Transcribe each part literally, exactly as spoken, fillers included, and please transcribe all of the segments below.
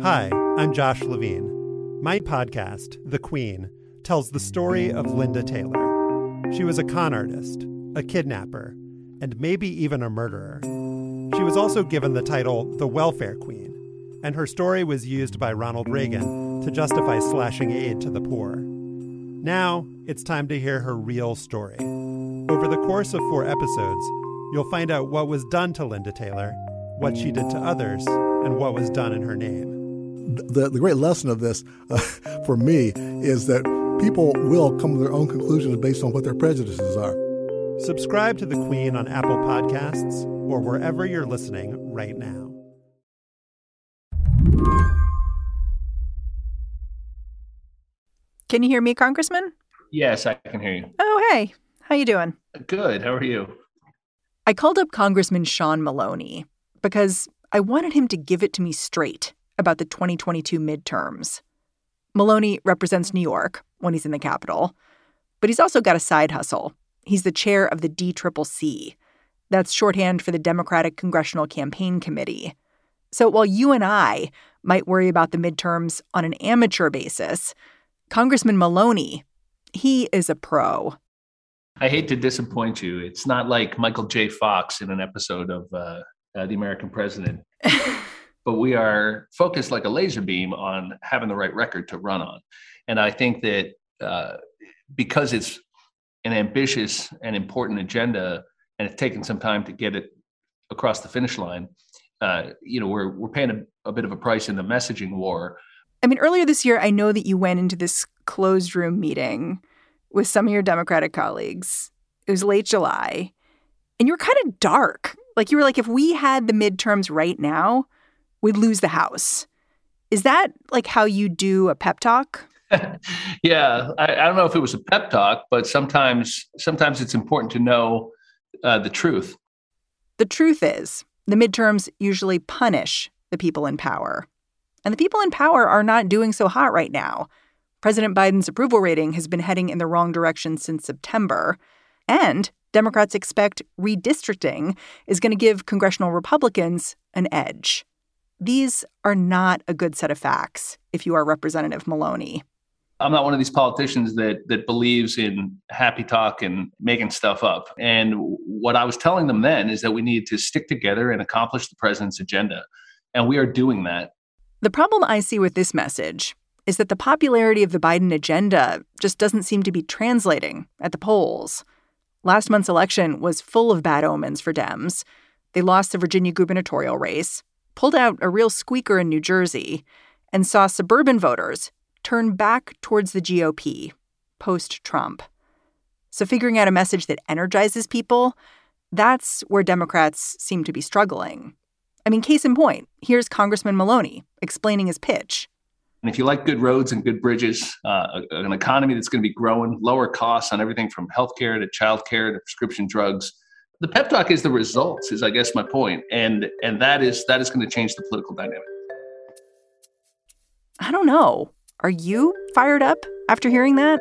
Hi, I'm Josh Levine. My podcast, The Queen, tells the story of Linda Taylor. She was a con artist, a kidnapper, and maybe even a murderer. She was also given the title the Welfare Queen, and her story was used by Ronald Reagan to justify slashing aid to the poor. Now, it's time to hear her real story. Over the course of four episodes, you'll find out what was done to Linda Taylor, what she did to others, and what was done in her name. The, the great lesson of this, uh, for me, is that people will come to their own conclusions based on what their prejudices are. Subscribe to The Queen on Apple Podcasts or wherever you're listening right now. Can you hear me, Congressman? Yes, I can hear you. Oh, hey. How you doing? Good. How are you? I called up Congressman Sean Maloney because I wanted him to give it to me straight about the twenty twenty-two midterms. Maloney represents New York when he's in the Capitol, but he's also got a side hustle. He's the chair of the D C C C. That's shorthand for the Democratic Congressional Campaign Committee. So while you and I might worry about the midterms on an amateur basis, Congressman Maloney, he is a pro. I hate to disappoint you. It's not like Michael J. Fox in an episode of uh, uh, The American President. But we are focused like a laser beam on having the right record to run on. And I think that uh, because it's an ambitious and important agenda, and it's taken some time to get it across the finish line, uh, you know, we're we're paying a, a bit of a price in the messaging war. I mean, earlier this year, I know that you went into this closed room meeting with some of your Democratic colleagues. It was late July, and you were kind of dark. Like you were like, if we had the midterms right now, we'd lose the House. Is that like how you do a pep talk? yeah, I, I don't know if it was a pep talk, but sometimes sometimes it's important to know uh, the truth. The truth is, the midterms usually punish the people in power. And the people in power are not doing so hot right now. President Biden's approval rating has been heading in the wrong direction since September. And Democrats expect redistricting is going to give congressional Republicans an edge. These are not a good set of facts if you are Representative Maloney. I'm not one of these politicians that that believes in happy talk and making stuff up. And what I was telling them then is that we need to stick together and accomplish the president's agenda. And we are doing that. The problem I see with this message is that the popularity of the Biden agenda just doesn't seem to be translating at the polls. Last month's election was full of bad omens for Dems. They lost the Virginia gubernatorial race, pulled out a real squeaker in New Jersey, and saw suburban voters turn back towards the G O P post-Trump. So figuring out a message that energizes people, that's where Democrats seem to be struggling. I mean, case in point, here's Congressman Maloney explaining his pitch. And if you like good roads and good bridges, uh, an economy that's going to be growing, lower costs on everything from healthcare to childcare to prescription drugs, the pep talk is the results, is I guess my point. And and that is that is going to change the political dynamic. I don't know. Are you fired up after hearing that?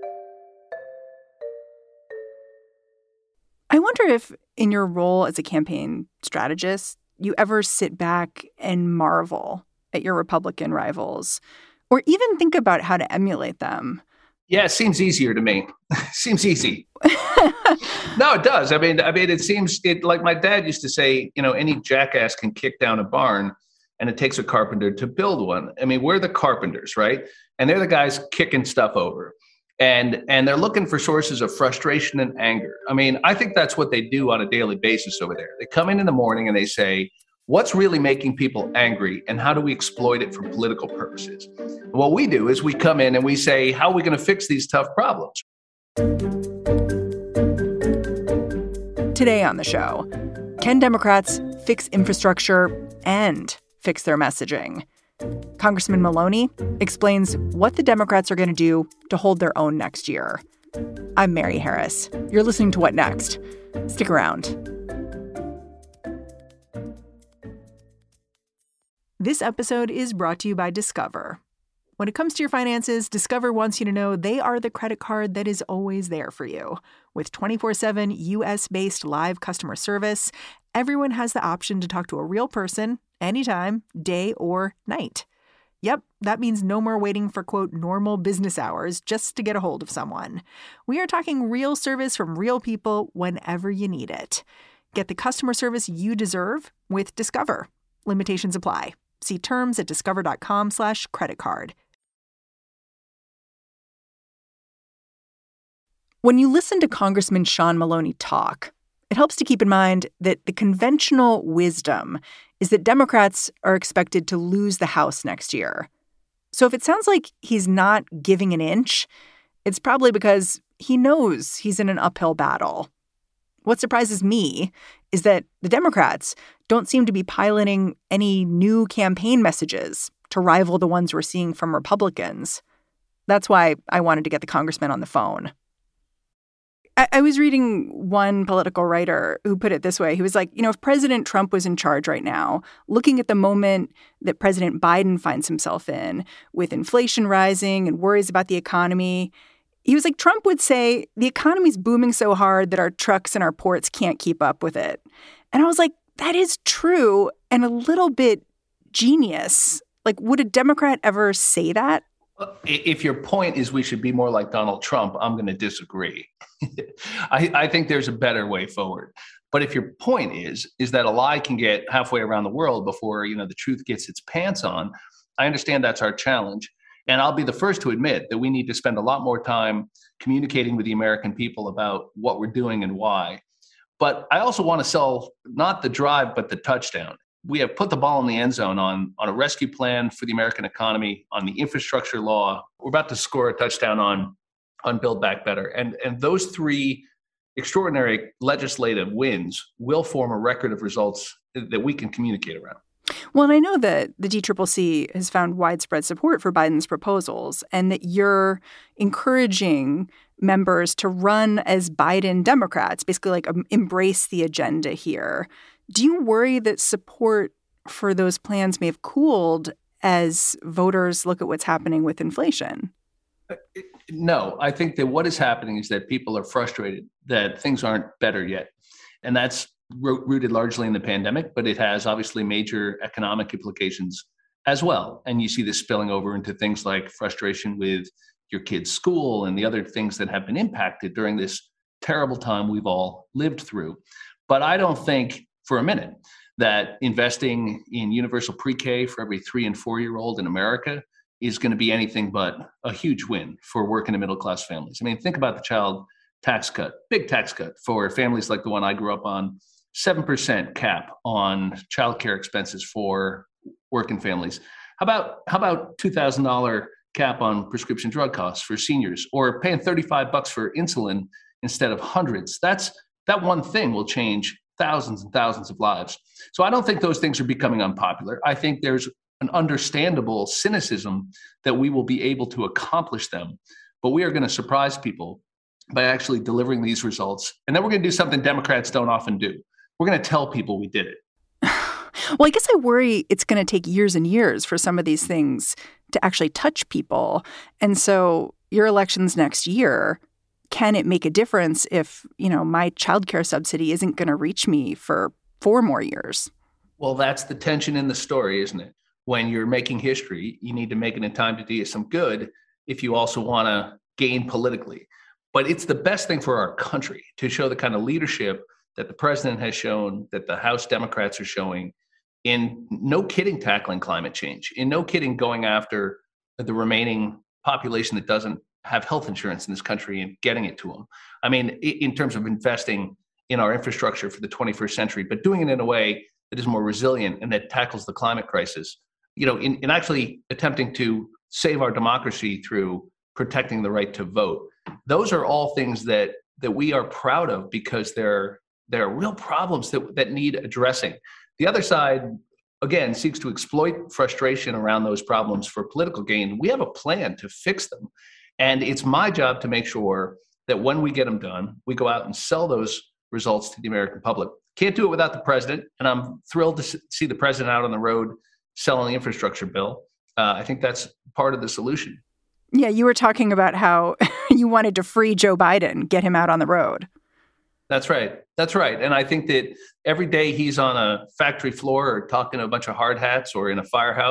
I wonder if in your role as a campaign strategist, you ever sit back and marvel at your Republican rivals or even think about how to emulate them. Yeah, it seems easier to me. Seems easy. No, it does. I mean, I mean, it seems it like my dad used to say, you know, any jackass can kick down a barn and it takes a carpenter to build one. I mean, we're the carpenters, right? And they're the guys kicking stuff over. And and they're looking for sources of frustration and anger. I mean, I think that's what they do on a daily basis over there. They come in in the morning and they say, what's really making people angry and how do we exploit it for political purposes? And what we do is we come in and we say, how are we going to fix these tough problems? Today on the show, can Democrats fix infrastructure and fix their messaging? Congressman Maloney explains what the Democrats are going to do to hold their own next year. I'm Mary Harris. You're listening to What Next? Stick around. This episode is brought to you by Discover. When it comes to your finances, Discover wants you to know they are the credit card that is always there for you. With twenty-four seven U S-based live customer service, everyone has the option to talk to a real person anytime, day or night. Yep, that means no more waiting for, quote, normal business hours just to get a hold of someone. We are talking real service from real people whenever you need it. Get the customer service you deserve with Discover. Limitations apply. See terms at discover.com slash credit card. When you listen to Congressman Sean Maloney talk, it helps to keep in mind that the conventional wisdom is that Democrats are expected to lose the House next year. So if it sounds like he's not giving an inch, it's probably because he knows he's in an uphill battle. What surprises me is that the Democrats don't seem to be piloting any new campaign messages to rival the ones we're seeing from Republicans. That's why I wanted to get the congressman on the phone. I, I was reading one political writer who put it this way. He was like, you know, if President Trump was in charge right now, looking at the moment that President Biden finds himself in with inflation rising and worries about the economy, he was like, Trump would say the economy's booming so hard that our trucks and our ports can't keep up with it. And I was like, that is true and a little bit genius. Like, would a Democrat ever say that? If your point is we should be more like Donald Trump, I'm going to disagree. I, I think there's a better way forward. But if your point is, is that a lie can get halfway around the world before, you know, the truth gets its pants on, I understand that's our challenge. And I'll be the first to admit that we need to spend a lot more time communicating with the American people about what we're doing and why. But I also want to sell not the drive, but the touchdown. We have put the ball in the end zone on, on a rescue plan for the American economy, on the infrastructure law. We're about to score a touchdown on, on Build Back Better. And, and those three extraordinary legislative wins will form a record of results that we can communicate around. Well, and I know that the D C C C has found widespread support for Biden's proposals and that you're encouraging members to run as Biden Democrats, basically like um, embrace the agenda here. Do you worry that support for those plans may have cooled as voters look at what's happening with inflation? No, I think that what is happening is that people are frustrated that things aren't better yet. And that's rooted largely in the pandemic, but it has obviously major economic implications as well. And you see this spilling over into things like frustration with your kid's school and the other things that have been impacted during this terrible time we've all lived through. But I don't think for a minute that investing in universal pre-K for every three and four-year-old in America is going to be anything but a huge win for working and middle-class families. I mean, think about the child tax cut, big tax cut for families like the one I grew up on, seven percent cap on childcare expenses for working families. How about how about two thousand dollars cap on prescription drug costs for seniors, or paying thirty-five bucks for insulin instead of hundreds? That's that one thing will change thousands and thousands of lives. So I don't think those things are becoming unpopular. I think there's an understandable cynicism that we will be able to accomplish them, but we are going to surprise people by actually delivering these results. And then we're going to do something Democrats don't often do. We're going to tell people we did it. Well, I guess I worry it's going to take years and years for some of these things to actually touch people. And so your elections next year, can it make a difference if, you know, my childcare subsidy isn't going to reach me for four more years? Well, that's the tension in the story, isn't it? When you're making history, you need to make it in time to do you some good if you also want to gain politically. But it's the best thing for our country to show the kind of leadership that the president has shown, that the House Democrats are showing, in no kidding tackling climate change, in no kidding going after the remaining population that doesn't have health insurance in this country and getting it to them. I mean, in terms of investing in our infrastructure for the twenty-first century, but doing it in a way that is more resilient and that tackles the climate crisis. You know, in, in actually attempting to save our democracy through protecting the right to vote. Those are all things that that we are proud of because they're there are real problems that, that need addressing. The other side, again, seeks to exploit frustration around those problems for political gain. We have a plan to fix them. And it's my job to make sure that when we get them done, we go out and sell those results to the American public. Can't do it without the president. And I'm thrilled to see the president out on the road selling the infrastructure bill. Uh, I think that's part of the solution. Yeah, you were talking about how you wanted to free Joe Biden, get him out on the road. That's right. That's right. And I think that every day he's on a factory floor or talking to a bunch of hard hats or in a firehouse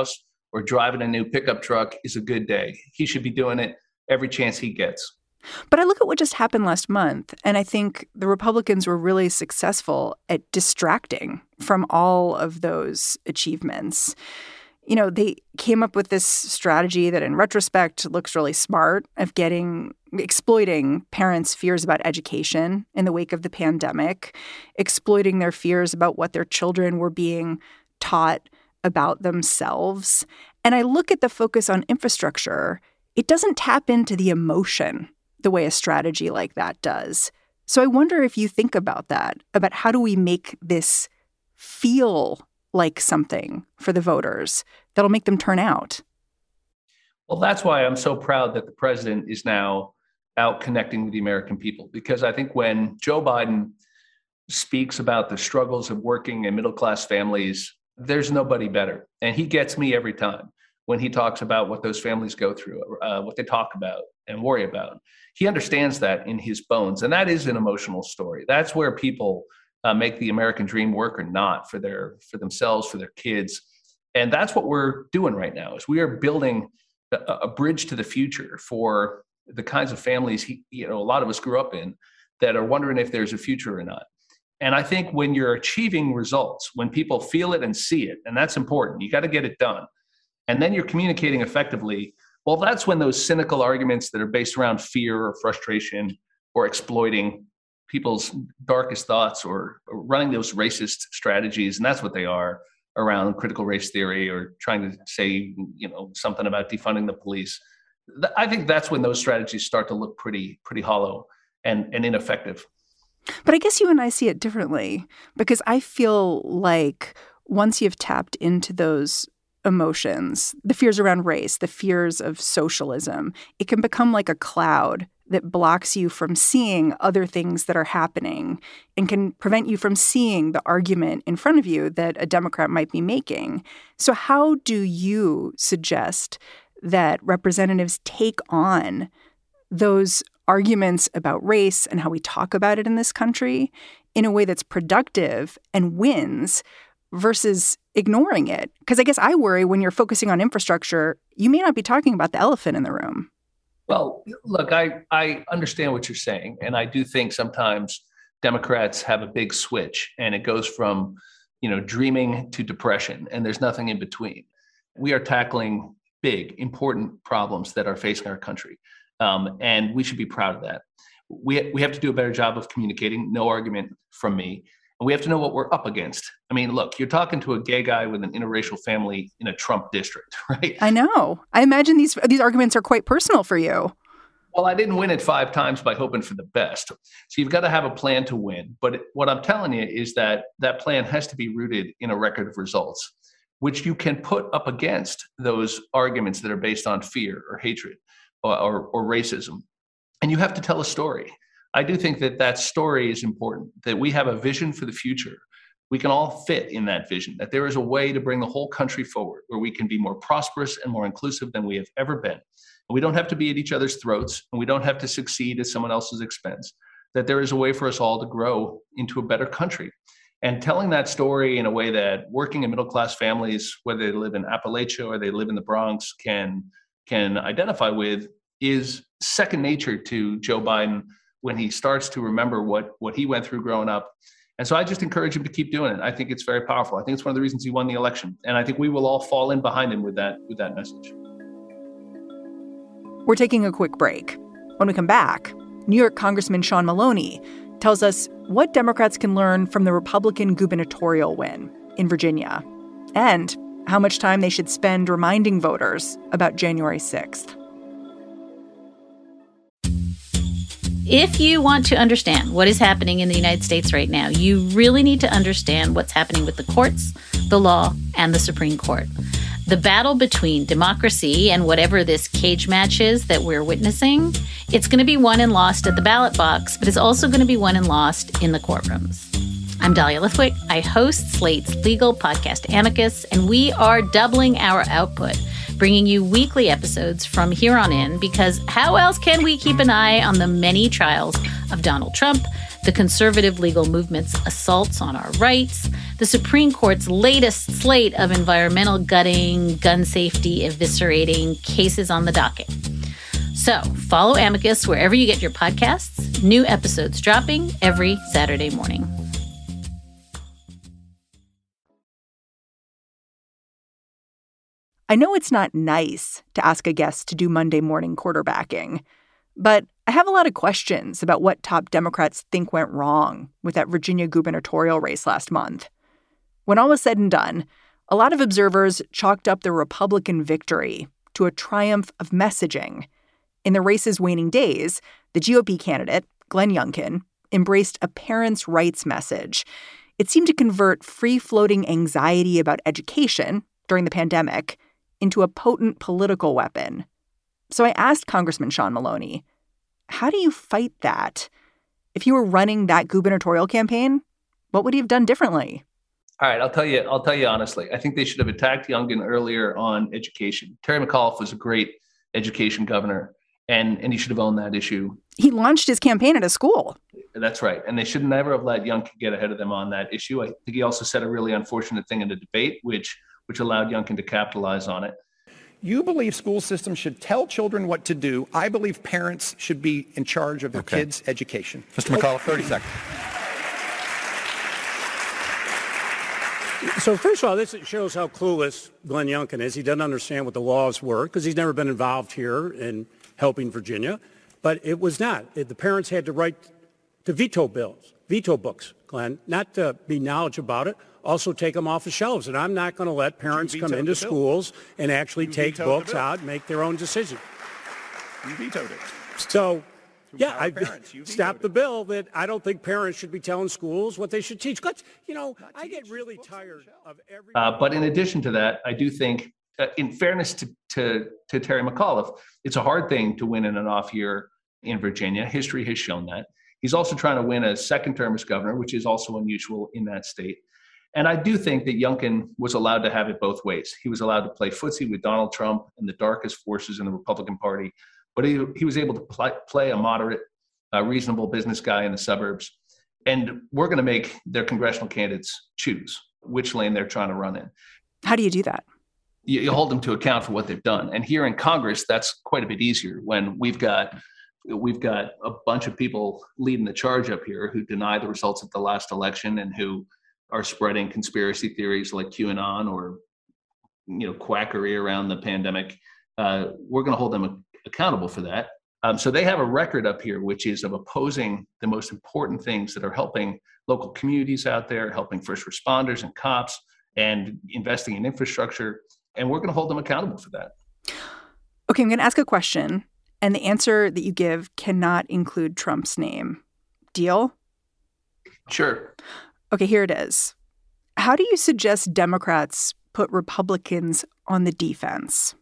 or driving a new pickup truck is a good day. He should be doing it every chance he gets. But I look at what just happened last month, and I think the Republicans were really successful at distracting from all of those achievements. You know, they came up with this strategy that in retrospect looks really smart of getting, exploiting parents' fears about education in the wake of the pandemic, exploiting their fears about what their children were being taught about themselves. And I look at the focus on infrastructure, it doesn't tap into the emotion the way a strategy like that does. So I wonder if you think about that, about how do we make this feel like something for the voters that'll make them turn out? Well, that's why I'm so proud that the president is now out connecting with the American people, because I think when Joe Biden speaks about the struggles of working and middle-class families, there's nobody better. And he gets me every time when he talks about what those families go through, uh, what they talk about and worry about. He understands that in his bones. And that is an emotional story. That's where people uh, make the American dream work or not for their for themselves, for their kids. And that's what we're doing right now, is we are building a, a bridge to the future for the kinds of families he, you know, a lot of us grew up in that are wondering if there's a future or not. And I think when you're achieving results, when people feel it and see it, and that's important, you got to get it done. And then you're communicating effectively. Well, that's when those cynical arguments that are based around fear or frustration or exploiting people's darkest thoughts or, or running those racist strategies, and that's what they are, around critical race theory or trying to say, you know, something about defunding the police. I think that's when those strategies start to look pretty, pretty hollow and, and ineffective. But I guess you and I see it differently, because I feel like once you've tapped into those emotions, the fears around race, the fears of socialism, it can become like a cloud that blocks you from seeing other things that are happening and can prevent you from seeing the argument in front of you that a Democrat might be making. So how do you suggest that representatives take on those arguments about race and how we talk about it in this country in a way that's productive and wins versus ignoring it? Because I guess I worry when you're focusing on infrastructure, you may not be talking about the elephant in the room. Well, look, I, I understand what you're saying. And I do think sometimes Democrats have a big switch and it goes from, you know, dreaming to depression, and there's nothing in between. We are tackling big, important problems that are facing our country. Um, and we should be proud of that. We, we have to do a better job of communicating, no argument from me. And we have to know what we're up against. I mean, look, you're talking to a gay guy with an interracial family in a Trump district, right? I know. I imagine these these arguments are quite personal for you. Well, I didn't win it five times by hoping for the best. So you've got to have a plan to win. But what I'm telling you is that that plan has to be rooted in a record of results, which you can put up against those arguments that are based on fear or hatred or, or, or racism. And you have to tell a story. I do think that that story is important, that we have a vision for the future. We can all fit in that vision, that there is a way to bring the whole country forward where we can be more prosperous and more inclusive than we have ever been. And we don't have to be at each other's throats, and we don't have to succeed at someone else's expense, that there is a way for us all to grow into a better country. And telling that story in a way that working and middle-class families, whether they live in Appalachia or they live in the Bronx, can, can identify with is second nature to Joe Biden when he starts to remember what, what he went through growing up. And so I just encourage him to keep doing it. I think it's very powerful. I think it's one of the reasons he won the election. And I think we will all fall in behind him with that, with that message. We're taking a quick break. When we come back, New York Congressman Sean Maloney tells us what Democrats can learn from the Republican gubernatorial win in Virginia and how much time they should spend reminding voters about January sixth. If you want to understand what is happening in the United States right now, you really need to understand what's happening with the courts, the law, and the Supreme Court. The battle between democracy and whatever this cage match is that we're witnessing, it's going to be won and lost at the ballot box, but it's also going to be won and lost in the courtrooms. I'm Dahlia Lithwick. I host Slate's legal podcast Amicus, and we are doubling our output, bringing you weekly episodes from here on in, because how else can we keep an eye on the many trials of Donald Trump, the conservative legal movement's assaults on our rights, the Supreme Court's latest slate of environmental gutting, gun safety eviscerating cases on the docket. So follow Amicus wherever you get your podcasts. New episodes dropping every Saturday morning. I know it's not nice to ask a guest to do Monday morning quarterbacking, but I have a lot of questions about what top Democrats think went wrong with that Virginia gubernatorial race last month. When all was said and done, a lot of observers chalked up the Republican victory to a triumph of messaging. In the race's waning days, the G O P candidate, Glenn Youngkin, embraced a parents' rights message. It seemed to convert free-floating anxiety about education during the pandemic into a potent political weapon. So I asked Congressman Sean Maloney, how do you fight that? If you were running that gubernatorial campaign, what would he have done differently? All right, I'll tell you, I'll tell you honestly, I think they should have attacked Youngkin earlier on education. Terry McAuliffe was a great education governor, and, and he should have owned that issue. He launched his campaign at a school. That's right. And they should never have let Youngkin get ahead of them on that issue. I think he also said a really unfortunate thing in the debate, which which allowed Youngkin to capitalize on it. You believe school systems should tell children what to do. I believe parents should be in charge of their okay. kids' education. Mister McAuliffe, thirty seconds. So first of all, this shows how clueless Glenn Youngkin is. He doesn't understand what the laws were because he's never been involved here in helping Virginia. But it was not. It, the parents had to write to veto bills, veto books, Glenn, not to be knowledgeable about it. Also take them off the shelves. And I'm not going to let parents come into schools and actually you take books out and make their own decision. You vetoed it. So, yeah, I stopped the bill that I don't think parents should be telling schools what they should teach. But, you know, I get really tired of every... Uh, but in addition to that, I do think, uh, in fairness to, to, to Terry McAuliffe, it's a hard thing to win in an off year in Virginia. History has shown that. He's also trying to win a second term as governor, which is also unusual in that state. And I do think that Youngkin was allowed to have it both ways. He was allowed to play footsie with Donald Trump and the darkest forces in the Republican Party, but he, he was able to play, play a moderate, uh, reasonable business guy in the suburbs. And we're going to make their congressional candidates choose which lane they're trying to run in. How do you do that? You, you hold them to account for what they've done. And here in Congress, that's quite a bit easier when we've got we've got a bunch of people leading the charge up here who deny the results of the last election and who are spreading conspiracy theories like QAnon or, you know, quackery around the pandemic. Uh, we're going to hold them accountable for that. Um, so they have a record up here, which is of opposing the most important things that are helping local communities out there, helping first responders and cops, and investing in infrastructure. And we're going to hold them accountable for that. Okay, I'm going to ask a question, and the answer that you give cannot include Trump's name. Deal? Sure. Okay, here it is. How do you suggest Democrats put Republicans on the defense?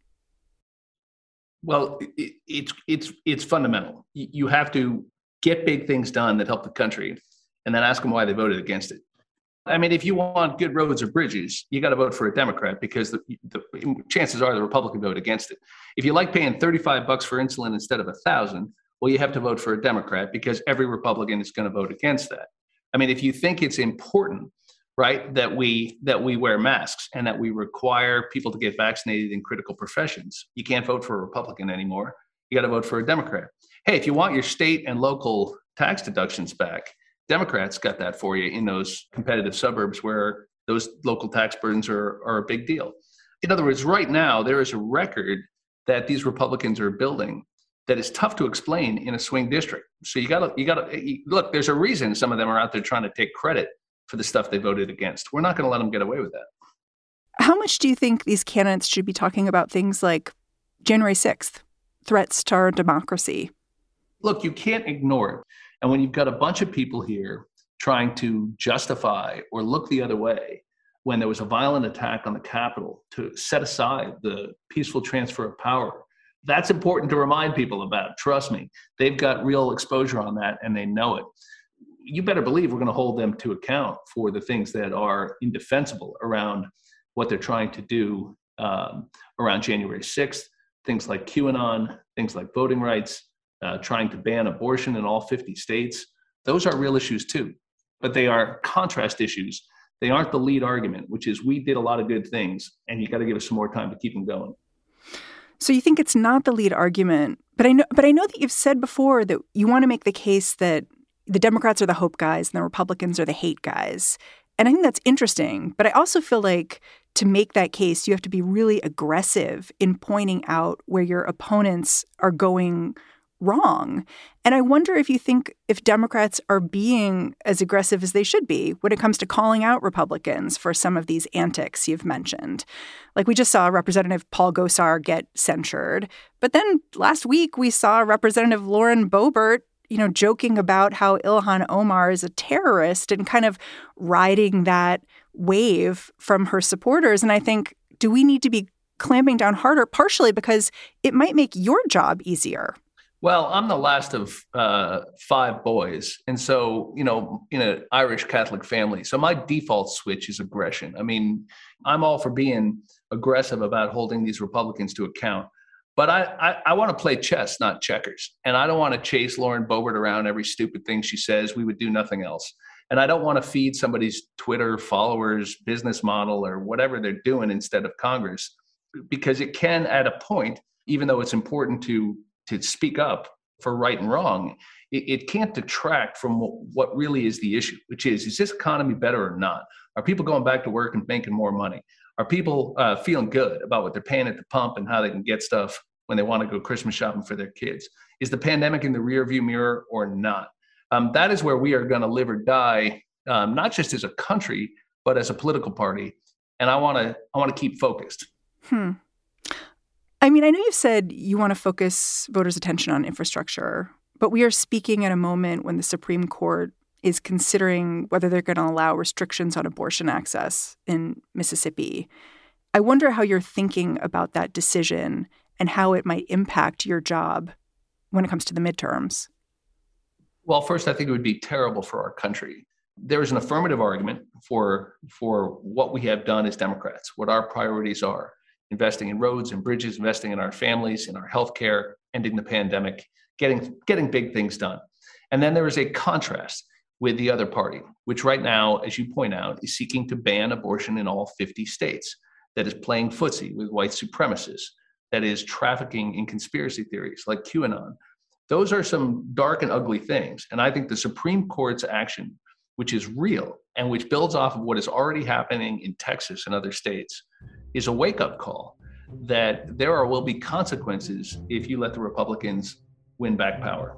Well, it, it's it's it's fundamental. You have to get big things done that help the country, and then ask them why they voted against it. I mean, if you want good roads or bridges, you got to vote for a Democrat because the, the chances are the Republican vote against it. If you like paying thirty-five bucks for insulin instead of a thousand, well, you have to vote for a Democrat because every Republican is going to vote against that. I mean, if you think it's important, right, that we that we wear masks and that we require people to get vaccinated in critical professions, you can't vote for a Republican anymore. You got to vote for a Democrat. Hey, if you want your state and local tax deductions back, Democrats got that for you in those competitive suburbs where those local tax burdens are, are a big deal. In other words, right now, there is a record that these Republicans are building that is tough to explain in a swing district. So you gotta, you gotta look, there's a reason some of them are out there trying to take credit for the stuff they voted against. We're not gonna let them get away with that. How much do you think these candidates should be talking about things like January sixth, threats to our democracy? Look, you can't ignore it. And when you've got a bunch of people here trying to justify or look the other way when there was a violent attack on the Capitol to set aside the peaceful transfer of power, that's important to remind people about. Trust me, they've got real exposure on that and they know it. You better believe we're going to hold them to account for the things that are indefensible around what they're trying to do um, around January sixth, things like QAnon, things like voting rights, uh, trying to ban abortion in all fifty states, Those are real issues too, but they are contrast issues. They aren't the lead argument, which is we did a lot of good things and you got to give us some more time to keep them going. So you think it's not the lead argument, but I know, but I know that you've said before that you want to make the case that the Democrats are the hope guys and the Republicans are the hate guys. And I think that's interesting. But I also feel like to make that case, you have to be really aggressive in pointing out where your opponents are going wrong. And I wonder if you think if Democrats are being as aggressive as they should be when it comes to calling out Republicans for some of these antics you've mentioned. Like we just saw Representative Paul Gosar get censured. But then last week we saw Representative Lauren Boebert, you know, joking about how Ilhan Omar is a terrorist and kind of riding that wave from her supporters. And I think, do we need to be clamping down harder, partially because it might make your job easier? Well, I'm the last of uh, five boys. And so, you know, in an Irish Catholic family, so my default switch is aggression. I mean, I'm all for being aggressive about holding these Republicans to account. But I, I, I want to play chess, not checkers. And I don't want to chase Lauren Boebert around every stupid thing she says. We would do nothing else. And I don't want to feed somebody's Twitter followers, business model, or whatever they're doing instead of Congress, because it can, at a point, even though it's important to to speak up for right and wrong, it, it can't detract from what, what really is the issue, which is, is this economy better or not? Are people going back to work and making more money? Are people uh, feeling good about what they're paying at the pump and how they can get stuff when they want to go Christmas shopping for their kids? Is the pandemic in the rearview mirror or not? Um, that is where we are going to live or die, um, not just as a country, but as a political party. And I want to I want to keep focused. Hmm. I mean, I know you've said you want to focus voters' attention on infrastructure, but we are speaking at a moment when the Supreme Court is considering whether they're going to allow restrictions on abortion access in Mississippi. I wonder how you're thinking about that decision and how it might impact your job when it comes to the midterms. Well, first, I think it would be terrible for our country. There is an affirmative argument for, for what we have done as Democrats, what our priorities are. Investing in roads and bridges, investing in our families, in our healthcare, ending the pandemic, getting getting big things done. And then there is a contrast with the other party, which right now, as you point out, is seeking to ban abortion in all fifty states, that is playing footsie with white supremacists, that is trafficking in conspiracy theories like QAnon. Those are some dark and ugly things. And I think the Supreme Court's action, which is real and which builds off of what is already happening in Texas and other states, is a wake-up call that there are, will be consequences if you let the Republicans win back power.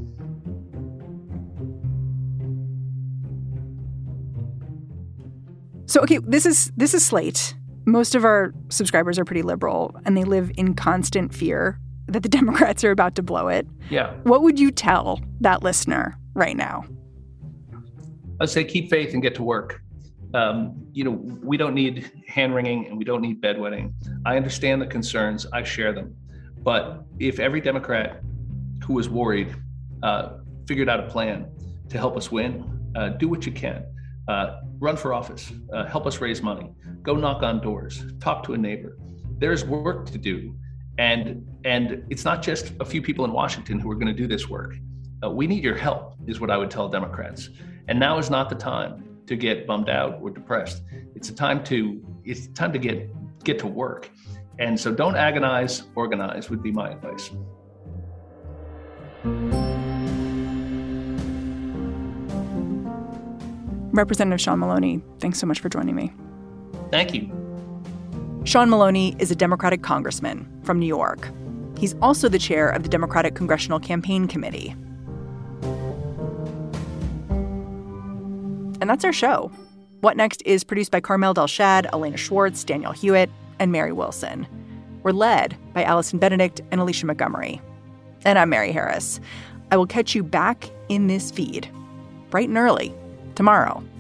So, okay, this is this is Slate. Most of our subscribers are pretty liberal, and they live in constant fear that the Democrats are about to blow it. Yeah. What would you tell that listener right now? I'd say keep faith and get to work. Um, you know, we don't need hand-wringing and we don't need bedwetting. I understand the concerns. I share them. But if every Democrat who was worried uh, figured out a plan to help us win, uh, do what you can. Uh, run for office. Uh, help us raise money. Go knock on doors. Talk to a neighbor. There's work to do. And, and it's not just a few people in Washington who are going to do this work. Uh, we need your help, is what I would tell Democrats. And now is not the time to get bummed out or depressed. It's a time to it's time to get get to work. And so don't agonize, organize would be my advice. Representative Sean Maloney, thanks so much for joining me. Thank you. Sean Maloney is a Democratic congressman from New York. He's also the chair of the Democratic Congressional Campaign Committee. And that's our show. What Next is produced by Carmel Delshad, Elena Schwartz, Daniel Hewitt, and Mary Wilson. We're led by Allison Benedict and Alicia Montgomery. And I'm Mary Harris. I will catch you back in this feed bright and early tomorrow.